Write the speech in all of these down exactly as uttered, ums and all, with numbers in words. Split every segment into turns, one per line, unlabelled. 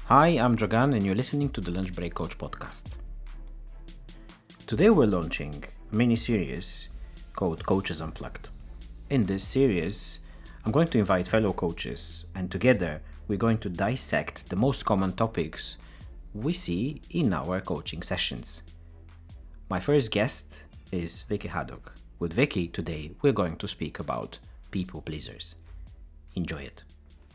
Hi, I'm Dragan, and you're listening to the Lunch Break Coach podcast. Today we're launching a mini series called Coaches Unplugged. In this series, I'm going to invite fellow coaches, and together we're going to dissect the most common topics we see in our coaching sessions. My first guest is Vicky Haddock. With Vicky today, we're going to speak about people pleasers. Enjoy it.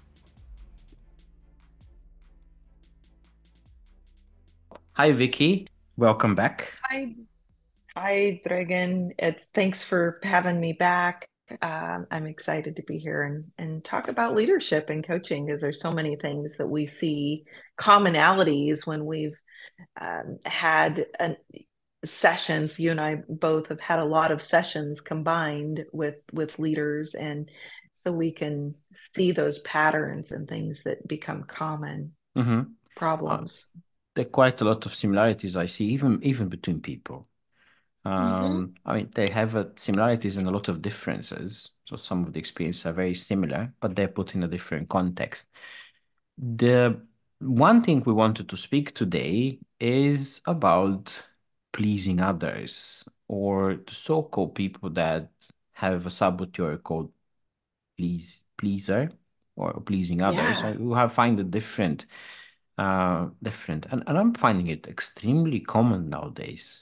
Hi, Vicky. Welcome back.
Hi, hi, Dragan. It's thanks for having me back. Um, I'm excited to be here and and talk about leadership and coaching because there's so many things that we see commonalities when we've um, had an, sessions. You and I both have had a lot of sessions combined with with leaders, and so we can see those patterns and things that become common
Mm-hmm. Uh,
problems.
there are quite a lot of similarities I see, even even between people.
Mm-hmm.
Um, I mean, they have uh, similarities and a lot of differences. So some of the experiences are very similar, but they're put in a different context. The one thing we wanted to speak today is about pleasing others, or the so-called people that have a saboteur called please pleaser or pleasing others. I
Yeah.
who have find it different, uh, different, and, and I'm finding it extremely common nowadays.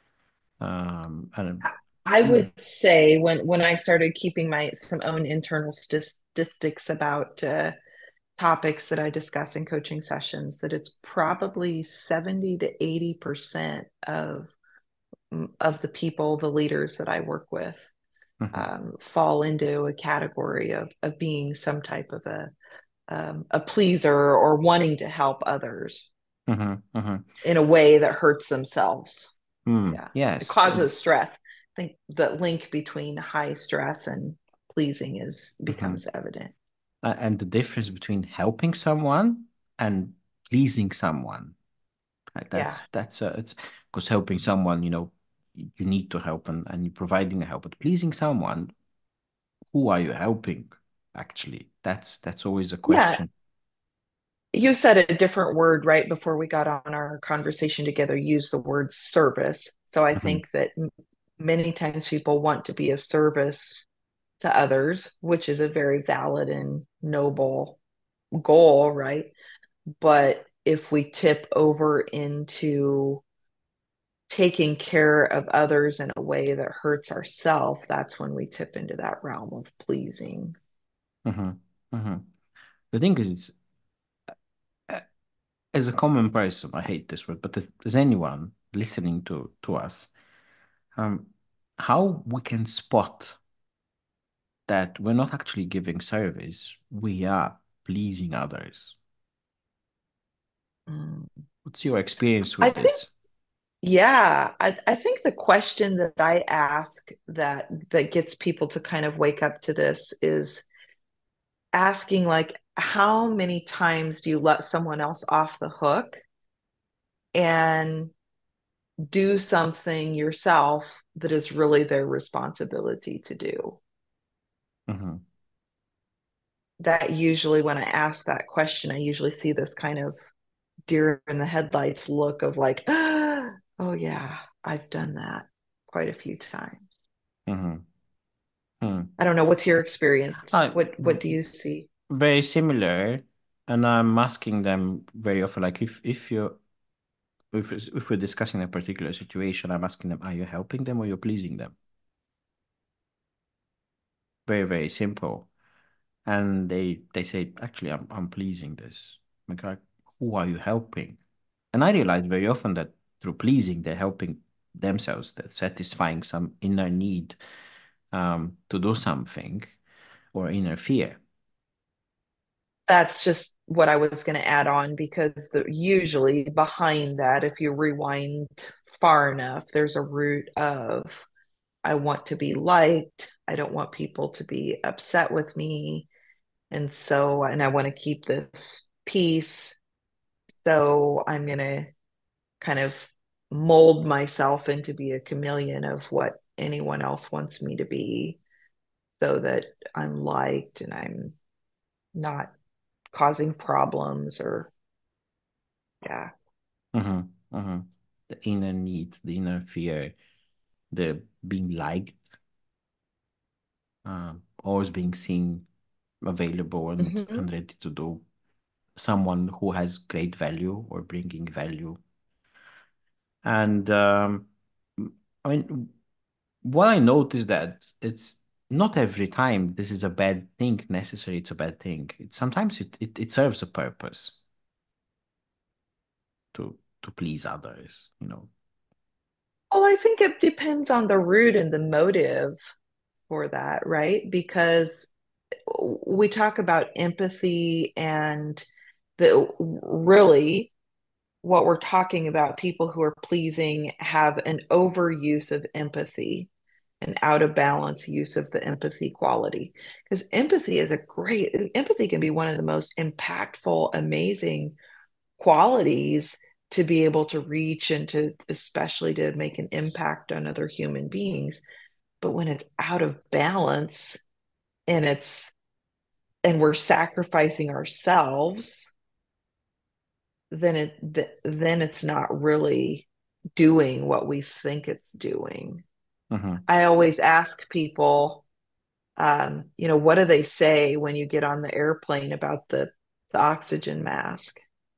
Um, and
I
mm,
would say when when I started keeping my some own internal statistics about uh, topics that I discuss in coaching sessions, that it's probably seventy to eighty percent of of the people, the leaders that I work with,
mhm,
um, fall into a category of of being some type of a um, a pleaser or wanting to help others
mhm, mhm.
in a way that hurts themselves.
Mm,
Yeah. It
yes, and
causes stress. I think the link between high stress and pleasing is
mhm.
becomes evident.
Uh, and the difference between helping someone and pleasing someone. Like
Yeah.
that's that's uh, it's because helping someone, you know, y- you need to help and and you're providing a help, but pleasing someone, who are you helping? Actually, that's that's always a
Yeah.
question.
You said a different word right before we got on our conversation together, use the word service. So I
Hmm.
think that m- many times people want to be of service to others, which is a very valid and noble goal, right? But if we tip over into taking care of others in a way that hurts ourselves, that's when we tip into that realm of pleasing.
Hmm. Hmm. The thing is, it's, uh, as a common person, I hate this word, but as, as anyone listening to to us, um, how we can spot that we're not actually giving service, we are pleasing others.
Mm.
What's your experience
I
with
think,
this?
yeah, I, I think the question that I ask that that gets people to kind of wake up to this is asking like, how many times do you let someone else off the hook and do something yourself that is really their responsibility to do?
Hmm.
That usually, when I ask that question, I usually see this kind of deer in the headlights look of like, oh yeah, I've done that quite a few times.
Hmm. Hmm.
I don't know. What's your experience?
Uh,
What what do you see?
Very similar, and I'm asking them very often, like if if you if it's- if we're discussing a particular situation, I'm asking them, are you helping them or you're pleasing them? Very, very simple. And they they say, actually, I'm I'm pleasing this. I'm like, who are you helping? And I realize very often that through pleasing, they're helping themselves, they're satisfying some inner need um, to do something or inner fear.
That's just what I was going to add on because the, usually behind that, if you rewind far enough, there's a root of I want to be liked. I don't want people to be upset with me. And so, and I want to keep this peace. So I'm going to kind of mold myself into be a chameleon of what anyone else wants me to be so that I'm liked and I'm not causing problems or Yeah.
hmm hmm The inner need, the inner fear, the being liked, uh, always being seen, available, and,
Hmm.
and ready to do. Someone who has great value or bringing value. And um, I mean, what I noticed that it's not every time this is a bad thing necessarily it's a bad thing. It sometimes it, it, it serves a purpose to to please others, you know.
Well, I think it depends on the root and the motive for that, right? Because we talk about empathy and the really what we're talking about, people who are pleasing have an overuse of empathy, an out of balance use of the empathy quality. Because empathy is a great, empathy can be one of the most impactful, amazing qualities to be able to reach and to, especially to make an impact on other human beings. But when it's out of balance and it's, and we're sacrificing ourselves, then it th- then it's not really doing what we think it's doing.
hmm
I always ask people, um, you know, what do they say when you get on the airplane about the the oxygen mask?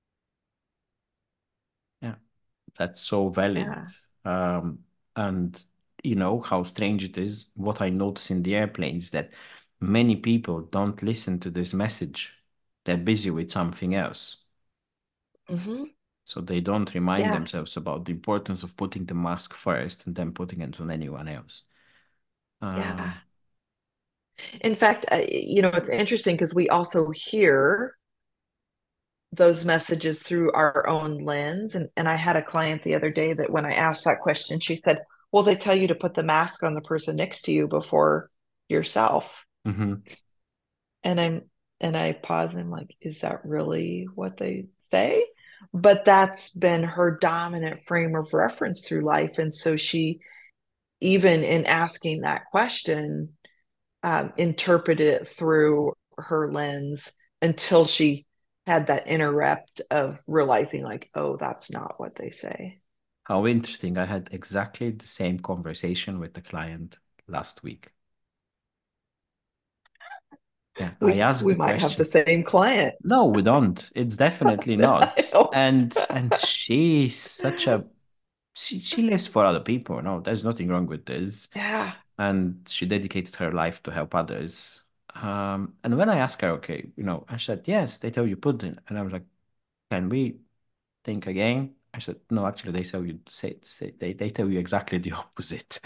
Yeah, that's so valid.
Yeah.
Um, and you know how strange it is. What I notice in the airplanes that many people don't listen to this message. They're busy with something else.
Hmm.
So they don't remind
Yeah.
themselves about the importance of putting the mask first and then putting it on anyone else.
Yeah.
Um,
In fact, uh, you know, it's interesting because we also hear those messages through our own lens. And, and I had a client the other day that when I asked that question, she said, well, they tell you to put the mask on the person next to you before yourself.
mhm,
And I'm, and I pause and I'm like, is that really what they say? But that's been her dominant frame of reference through life. And so she, even in asking that question, um, interpreted it through her lens until she had that interrupt of realizing, like, oh, that's not what they say.
How interesting. I had exactly the same conversation with the client last week. Yeah, I
We
asked
we
the
might have the
question.
same client.
No, we don't. It's definitely not.
I know.
And and she's such a she she lives for other people. No, there's nothing wrong with this.
Yeah.
And she dedicated her life to help others. Um, and when I asked her, okay, you know, I said, yes, they tell you put in, and I was like, can we think again? I said, no, actually, they tell you say, say they they tell you exactly the opposite.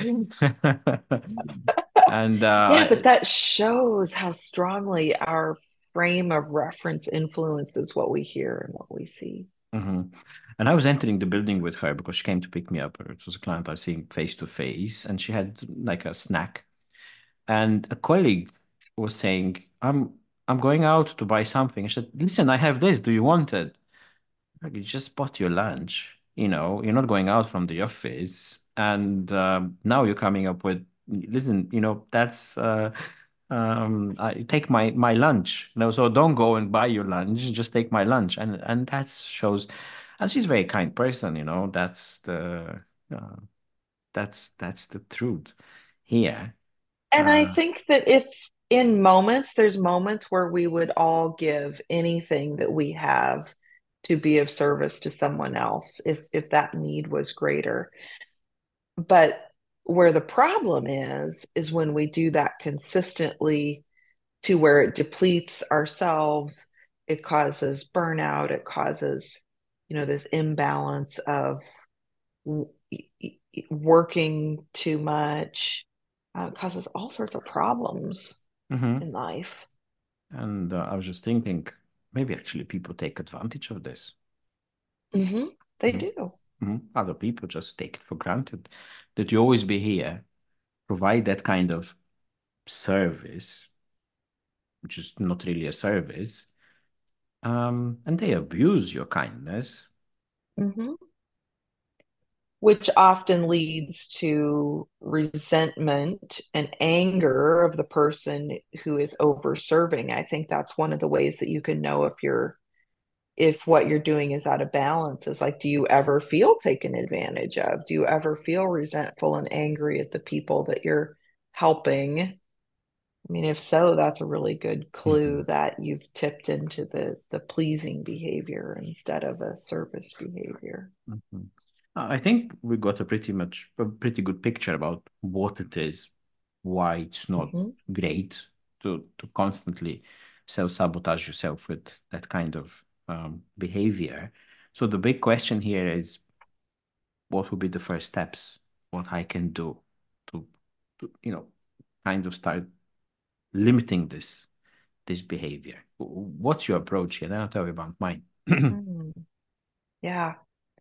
And
Yeah,
uh,
but that shows how strongly our frame of reference influences what we hear and what we see.
mhm. And I was entering the building with her because she came to pick me up. It was a client I was seeing face to face, and she had like a snack. And a colleague was saying, "I'm I'm going out to buy something." I said, "Listen, I have this. Do you want it?" Like, you just bought your lunch. You know, you're not going out from the office, and um, now you're coming up with, listen, you know, that's uh, um, I take my my lunch. No, so don't go and buy your lunch. Just take my lunch, and and that shows. And she's a very kind person. You know, that's the uh, that's that's the truth here.
And I
Uh,
think that if in moments, there's moments where we would all give anything that we have to be of service to someone else if if that need was greater. But where the problem is, is when we do that consistently to where it depletes ourselves, it causes burnout, it causes, you know, this imbalance of working too much, uh, causes all sorts of problems
mhm.
in life.
And uh, I was just thinking, maybe actually people take advantage of this.
Hmm. They
Mhm.
do.
Mhm. Other people just take it for granted that you always be here, provide that kind of service, which is not really a service, um, and they abuse your kindness.
Hmm. Which often leads to resentment and anger of the person who is over serving. I think that's one of the ways that you can know if you're if what you're doing is out of balance, is like, do you ever feel taken advantage of? Do you ever feel resentful and angry at the people that you're helping? I mean, if so, that's a really good
Mm-hmm.
clue that you've tipped into the the pleasing behavior instead of a service behavior.
Mm-hmm. I think we got a pretty much a pretty good picture about what it is, why it's not
Hmm.
great to to constantly self-sabotage yourself with that kind of um, behavior. So the big question here is, what would be the first steps? What I can do to, to you know, kind of start limiting this this behavior. What's your approach here? Then I'll tell you about mine.
Mm, yeah.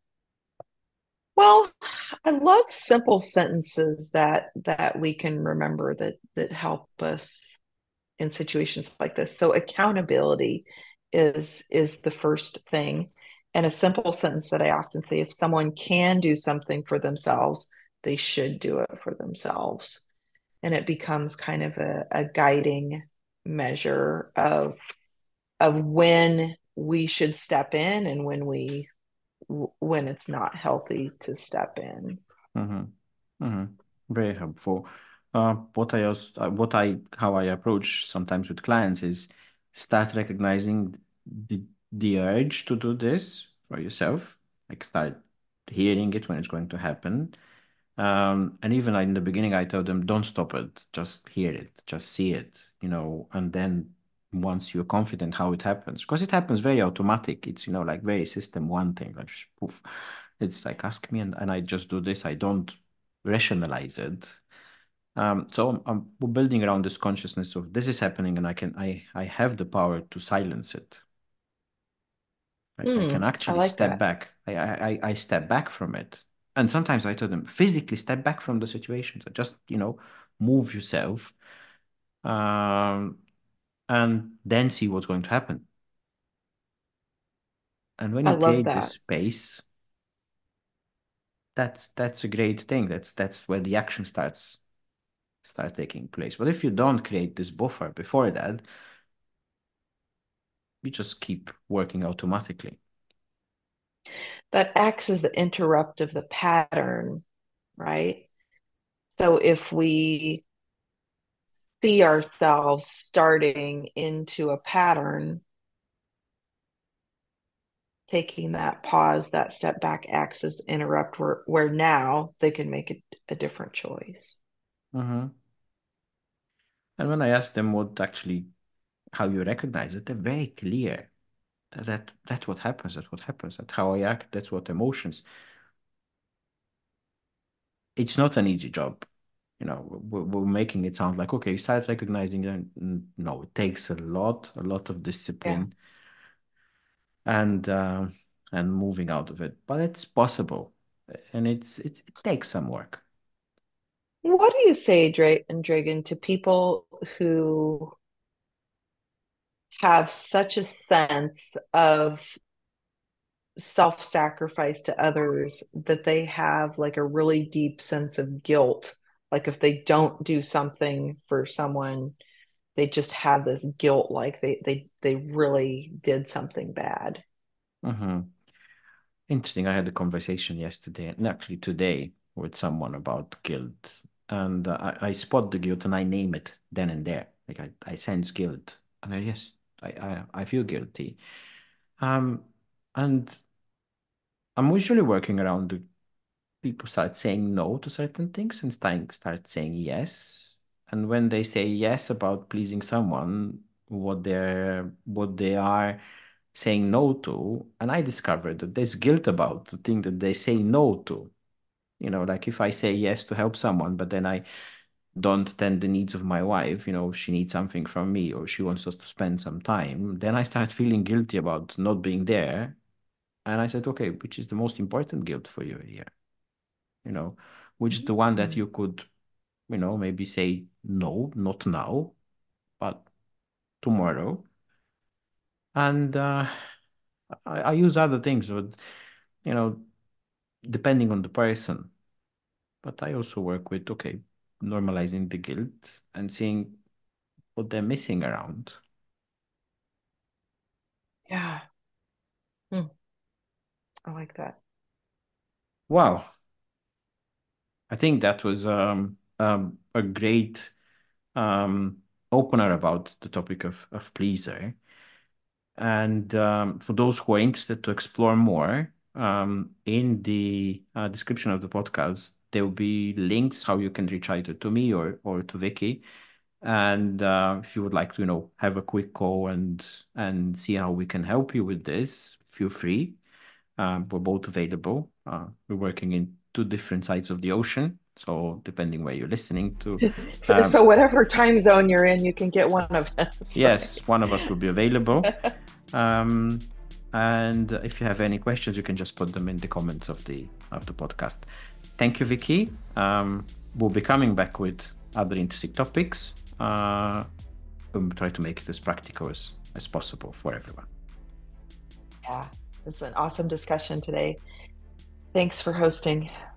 Well, I love simple sentences that that we can remember that that help us in situations like this. So accountability is is the first thing. And a simple sentence that I often say, if someone can do something for themselves, they should do it for themselves. And it becomes kind of a, a guiding measure of of when we should step in and when we when it's not healthy to step in.
Mm-hmm. Mm-hmm. Very helpful. Uh, what I also, uh, what I, how I approach sometimes with clients is start recognizing the the urge to do this for yourself. Like start hearing it when it's going to happen. Um, and even in the beginning, I told them, don't stop it, just hear it, just see it, you know, and then once you're confident how it happens, because it happens very automatic. It's, you know, like very system one thing, like poof. It's like ask me and, and I just do this. I don't rationalize it. Um, so I'm, I'm building around this consciousness of this is happening and I can I I have the power to silence it. Like I can
Mm, I
actually
like
step
that.
back. I, I, I I step back from it. And sometimes I tell them physically step back from the situation. So just, you know, move yourself, um, and then see what's going to happen. And when
I
you
love
create this
that.
space, that's that's a great thing. That's that's where the action starts start taking place. But if you don't create this buffer before that, you just keep working automatically.
That acts as the interrupt of the pattern, right? So if we see ourselves starting into a pattern, taking that pause, that step back acts as interrupt where, where now they can make a, a different choice.
Hmm. And when I ask them what actually how you recognize it, they're very clear. That, that that's what happens. That's what happens. That's how I act. That's what emotions. It's not an easy job. You know, we're, we're making it sound like okay, you start recognizing it. No, it takes a lot, a lot of
Yeah.
discipline and uh, and moving out of it. But it's possible, and it's it's it takes some work.
What do you say, Dra- and Dragon, to people who have such a sense of self-sacrifice to others that they have like a really deep sense of guilt? Like if they don't do something for someone, they just have this guilt, like they they they really did something bad.
Hmm. Interesting. I had a conversation yesterday, and actually today, with someone about guilt, and uh, I, I spot the guilt and I name it then and there. Like I, I sense guilt, and I yes, I, I, I feel guilty. Um, and I'm usually working around the people start saying no to certain things and start start saying yes. And when they say yes about pleasing someone, what they're what they are saying no to, and I discovered that there's guilt about the thing that they say no to. You know, like if I say yes to help someone, but then I don't attend the needs of my wife, you know, she needs something from me or she wants us to spend some time, then I start feeling guilty about not being there. And I said, okay, which is the most important guilt for you here? You know, which is the one that
Mm.
you could, you know, maybe say no, not now, but tomorrow. And uh, I, I use other things, but you know, depending on the person. But I also work with, okay, normalizing the guilt and seeing what they're missing around.
Yeah. Hmm. I like that.
Wow. I think that was um, um, a great um, opener about the topic of, of pleaser. And um, for those who are interested to explore more, um, in the uh, description of the podcast, there will be links how you can reach either to me or, or to Vicky. And uh, if you would like to, you know, have a quick call and and see how we can help you with this, feel free. Um, we're both available. Uh, we're working in two different sides of the ocean, so depending where you're listening to.
So,
Um,
so whatever time zone you're in, you can get one of us.
yes, one of us will be available. Um, and if you have any questions, you can just put them in the comments of the of the podcast. Thank you, Vicky. Um, we'll be coming back with other interesting topics. Uh, we'll try to make it as practical as, as possible for everyone.
Yeah, it's an awesome discussion today. Thanks for hosting.